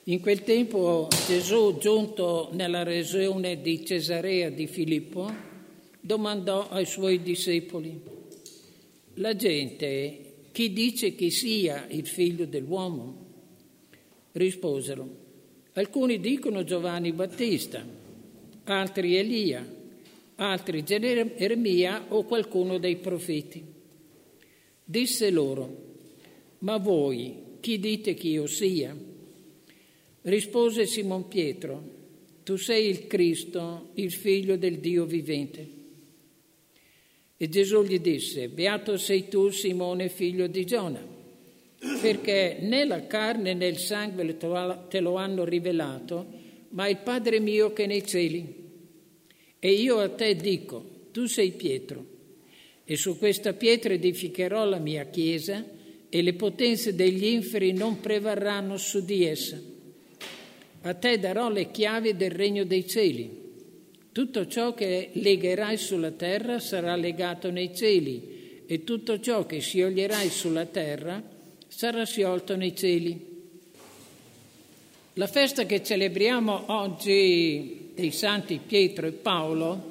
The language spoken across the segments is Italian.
In quel tempo Gesù, giunto nella regione di Cesarea di Filippo, domandò ai suoi discepoli: la gente chi dice che sia il figlio dell'uomo? Risposero: alcuni dicono Giovanni Battista, altri Elia, altri Geremia o qualcuno dei profeti. Disse loro: ma voi chi dite che io sia? Rispose Simon Pietro: tu sei il Cristo, il figlio del Dio vivente. E Gesù gli disse: beato sei tu, Simone, figlio di Giona, perché né la carne né il sangue te lo hanno rivelato, ma il Padre mio che è nei cieli. E io a te dico: tu sei Pietro, e su questa pietra edificherò la mia chiesa, e le potenze degli inferi non prevarranno su di essa. A te darò le chiavi del regno dei cieli. Tutto ciò che legherai sulla terra sarà legato nei cieli, e tutto ciò che scioglierai sulla terra sarà sciolto nei cieli. La festa che celebriamo oggi dei santi Pietro e Paolo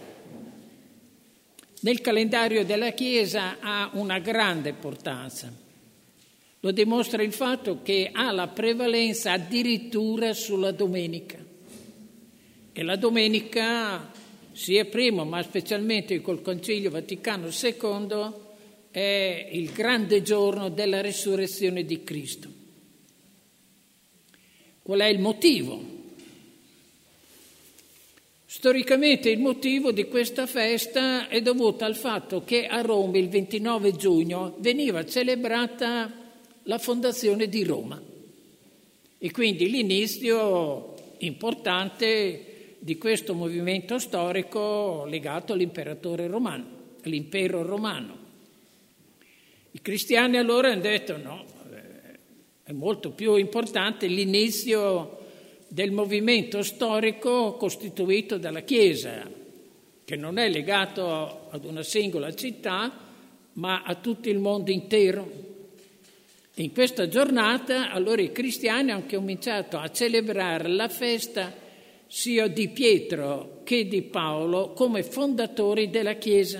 nel calendario della Chiesa ha una grande importanza. Lo dimostra il fatto che ha la prevalenza addirittura sulla domenica. E la domenica, sia prima ma specialmente col Concilio Vaticano II, è il grande giorno della risurrezione di Cristo. Qual è il motivo? Storicamente il motivo di questa festa è dovuto al fatto che a Roma il 29 giugno veniva celebrata la fondazione di Roma e quindi l'inizio importante di questo movimento storico legato all'imperatore romano, all'impero romano. I cristiani allora hanno detto no, è molto più importante l'inizio del movimento storico costituito dalla Chiesa, che non è legato ad una singola città, ma a tutto il mondo intero. In questa giornata allora i cristiani hanno cominciato a celebrare la festa sia di Pietro che di Paolo come fondatori della Chiesa.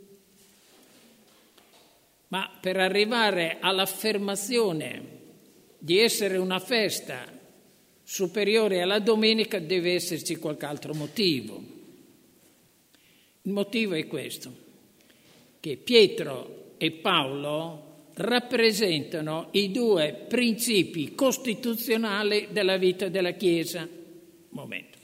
Ma per arrivare all'affermazione di essere una festa superiore alla domenica deve esserci qualche altro motivo. Il motivo è questo, che Pietro e Paolo rappresentano i due principi costituzionali della vita della Chiesa. Momento.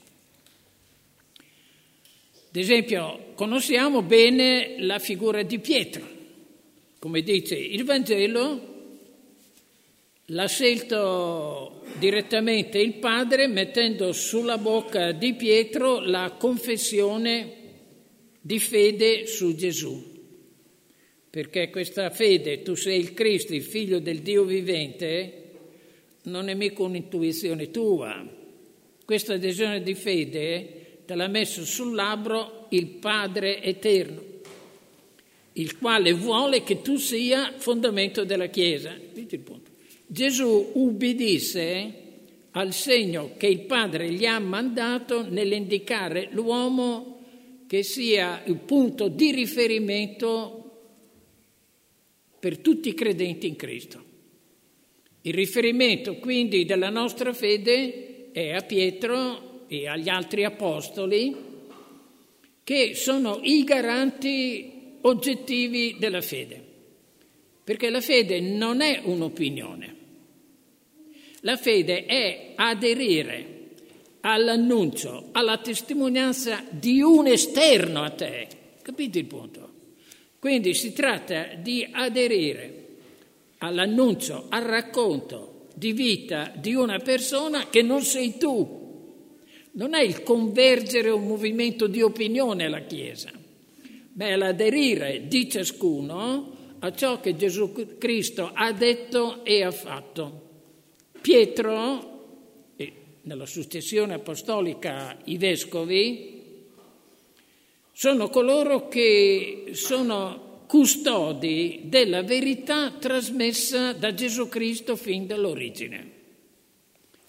Ad esempio, conosciamo bene la figura di Pietro. Come dice il Vangelo, l'ha scelto direttamente il Padre mettendo sulla bocca di Pietro la confessione di fede su Gesù. Perché questa fede, tu sei il Cristo, il figlio del Dio vivente, non è mica un'intuizione tua. Questa adesione di fede te l'ha messo sul labbro il Padre eterno, il quale vuole che tu sia fondamento della Chiesa. Dite il punto. Gesù ubbidisse al segno che il Padre gli ha mandato nell'indicare l'uomo che sia il punto di riferimento per tutti i credenti in Cristo. Il riferimento quindi della nostra fede è a Pietro e agli altri apostoli, che sono i garanti oggettivi della fede, perché la fede non è un'opinione, la fede è aderire all'annuncio, alla testimonianza di un esterno a te, capite il punto? Quindi si tratta di aderire all'annuncio, al racconto di vita di una persona che non sei tu. Non è il convergere un movimento di opinione alla Chiesa, ma è l'aderire di ciascuno a ciò che Gesù Cristo ha detto e ha fatto. Pietro, e nella successione apostolica i vescovi, sono coloro che sono custodi della verità trasmessa da Gesù Cristo fin dall'origine.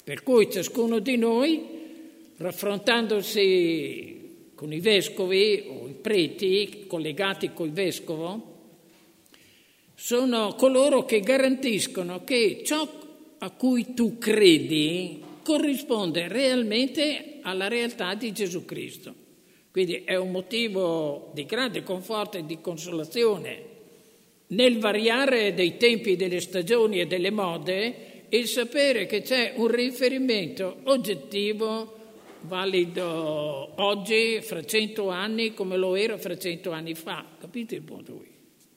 Per cui ciascuno di noi, raffrontandosi con i vescovi o i preti collegati col vescovo, sono coloro che garantiscono che ciò a cui tu credi corrisponde realmente alla realtà di Gesù Cristo. Quindi è un motivo di grande conforto e di consolazione nel variare dei tempi, delle stagioni e delle mode, il sapere che c'è un riferimento oggettivo valido oggi, fra 100 anni, come lo era fra 100 anni fa. Capite il punto qui?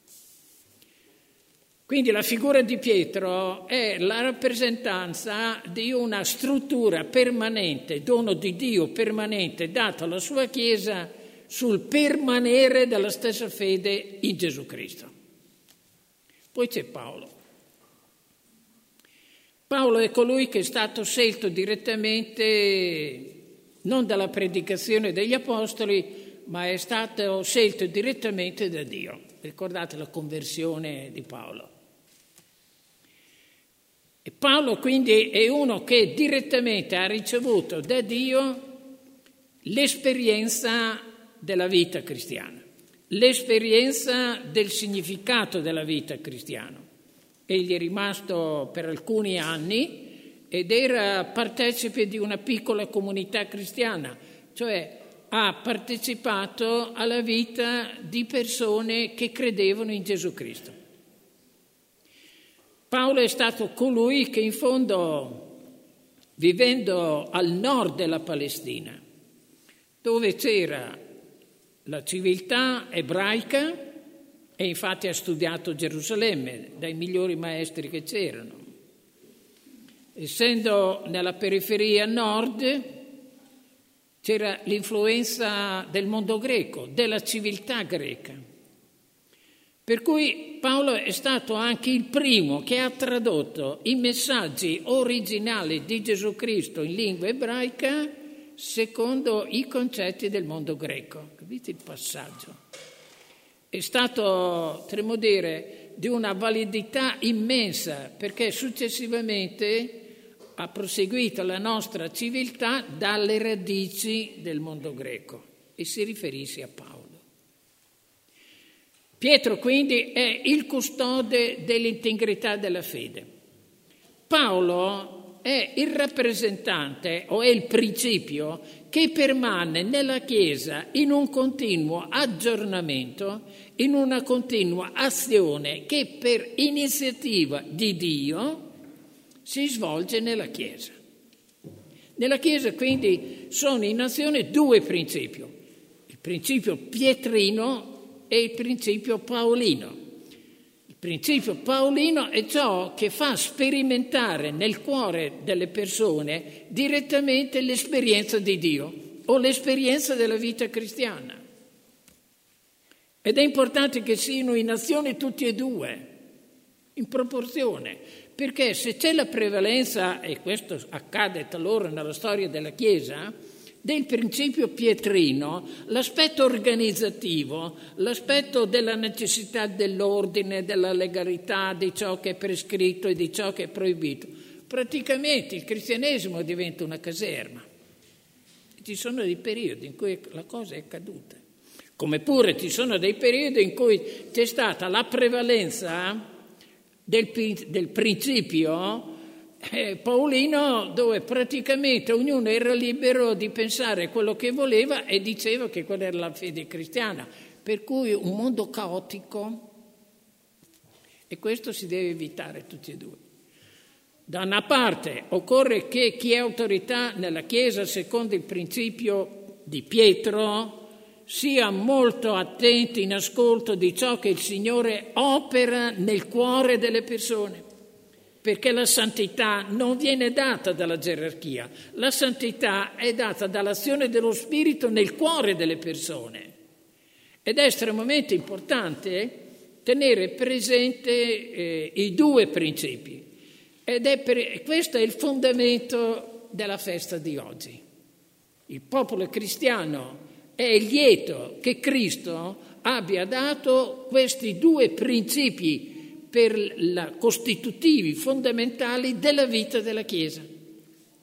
Quindi la figura di Pietro è la rappresentanza di una struttura permanente, dono di Dio permanente dato alla sua Chiesa sul permanere della stessa fede in Gesù Cristo. Poi c'è Paolo. Paolo è colui che è stato scelto direttamente non dalla predicazione degli apostoli, ma è stato scelto direttamente da Dio. Ricordate la conversione di Paolo. E Paolo quindi è uno che direttamente ha ricevuto da Dio l'esperienza della vita cristiana, l'esperienza del significato della vita cristiana. Egli è rimasto per alcuni anni ed era partecipe di una piccola comunità cristiana, cioè ha partecipato alla vita di persone che credevano in Gesù Cristo. Paolo è stato colui che in fondo, vivendo al nord della Palestina, dove c'era la civiltà ebraica, e infatti ha studiato Gerusalemme dai migliori maestri che c'erano. Essendo nella periferia nord, c'era l'influenza del mondo greco, della civiltà greca. Per cui Paolo è stato anche il primo che ha tradotto i messaggi originali di Gesù Cristo in lingua ebraica secondo i concetti del mondo greco. Capite il passaggio? È stato, potremmo dire, di una validità immensa, perché successivamente ha proseguito la nostra civiltà dalle radici del mondo greco e si riferisce a Paolo. Pietro quindi è il custode dell'integrità della fede. Paolo è il rappresentante o è il principio che permane nella Chiesa in un continuo aggiornamento, in una continua azione che per iniziativa di Dio si svolge nella Chiesa. Nella Chiesa quindi sono in azione due principi, il principio pietrino e il principio paolino. Il principio paolino è ciò che fa sperimentare nel cuore delle persone direttamente l'esperienza di Dio o l'esperienza della vita cristiana. Ed è importante che siano in azione tutti e due, in proporzione, perché se c'è la prevalenza, e questo accade talora nella storia della Chiesa, del principio pietrino, l'aspetto organizzativo, l'aspetto della necessità dell'ordine, della legalità, di ciò che è prescritto e di ciò che è proibito, praticamente il cristianesimo diventa una caserma. Ci sono dei periodi in cui la cosa è caduta, come pure ci sono dei periodi in cui c'è stata la prevalenza del principio paolino, dove praticamente ognuno era libero di pensare quello che voleva e diceva che quella era la fede cristiana, per cui un mondo caotico, e questo si deve evitare tutti e due. Da una parte occorre che chi è autorità nella Chiesa, secondo il principio di Pietro, sia molto attento in ascolto di ciò che il Signore opera nel cuore delle persone, perché la santità non viene data dalla gerarchia, la santità è data dall'azione dello Spirito nel cuore delle persone. Ed è estremamente importante tenere presente i due principi. Questo è il fondamento della festa di oggi. Il popolo cristiano è lieto che Cristo abbia dato questi due principi costitutivi, fondamentali della vita della Chiesa.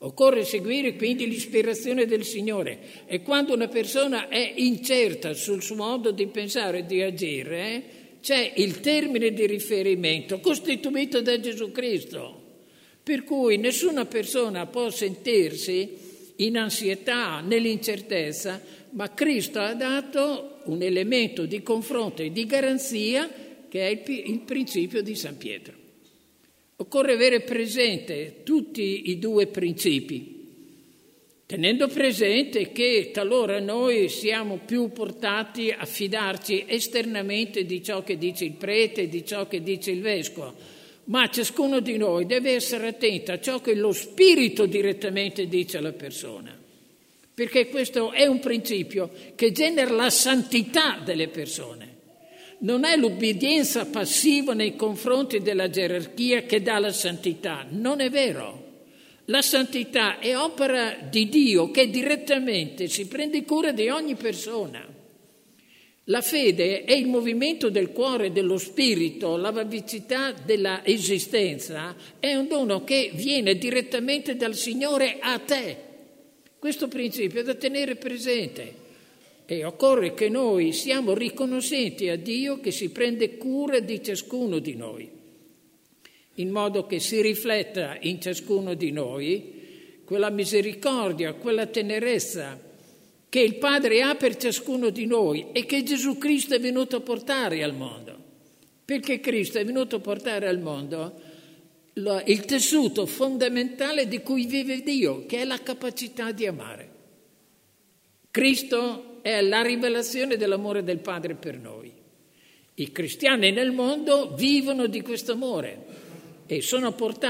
Occorre seguire quindi l'ispirazione del Signore, e quando una persona è incerta sul suo modo di pensare e di agire, c'è il termine di riferimento costituito da Gesù Cristo, per cui nessuna persona può sentirsi in ansietà, nell'incertezza, ma Cristo ha dato un elemento di confronto e di garanzia che è il principio di San Pietro. Occorre avere presente tutti i due principi, tenendo presente che talora noi siamo più portati a fidarci esternamente di ciò che dice il prete, di ciò che dice il vescovo, ma ciascuno di noi deve essere attento a ciò che lo Spirito direttamente dice alla persona, perché questo è un principio che genera la santità delle persone. Non è l'obbedienza passiva nei confronti della gerarchia che dà la santità, non è vero. La santità è opera di Dio che direttamente si prende cura di ogni persona. La fede è il movimento del cuore e dello spirito, la vivacità della esistenza, è un dono che viene direttamente dal Signore a te. Questo principio è da tenere presente. E occorre che noi siamo riconoscenti a Dio che si prende cura di ciascuno di noi, in modo che si rifletta in ciascuno di noi quella misericordia, quella tenerezza che il Padre ha per ciascuno di noi e che Gesù Cristo è venuto a portare al mondo. Perché Cristo è venuto a portare al mondo il tessuto fondamentale di cui vive Dio, che è la capacità di amare. Cristo è la rivelazione dell'amore del Padre per noi. I cristiani nel mondo vivono di questo amore e sono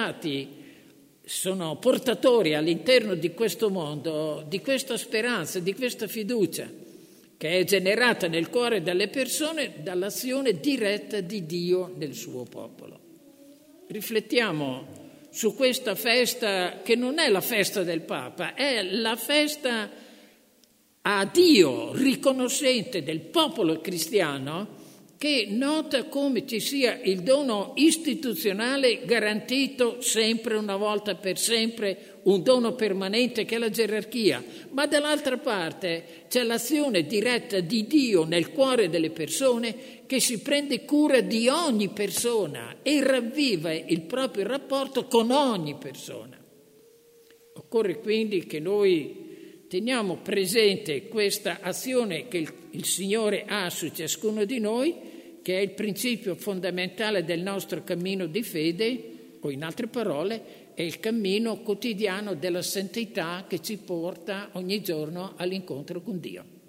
portatori all'interno di questo mondo di questa speranza, di questa fiducia che è generata nel cuore delle persone dall'azione diretta di Dio nel suo popolo. Riflettiamo su questa festa che non è la festa del Papa, è la festa a Dio riconoscente del popolo cristiano, che nota come ci sia il dono istituzionale garantito sempre, una volta per sempre, un dono permanente che è la gerarchia, ma dall'altra parte c'è l'azione diretta di Dio nel cuore delle persone che si prende cura di ogni persona e ravviva il proprio rapporto con ogni persona. Occorre quindi che noi teniamo presente questa azione che il Signore ha su ciascuno di noi, che è il principio fondamentale del nostro cammino di fede, o in altre parole, è il cammino quotidiano della santità che ci porta ogni giorno all'incontro con Dio.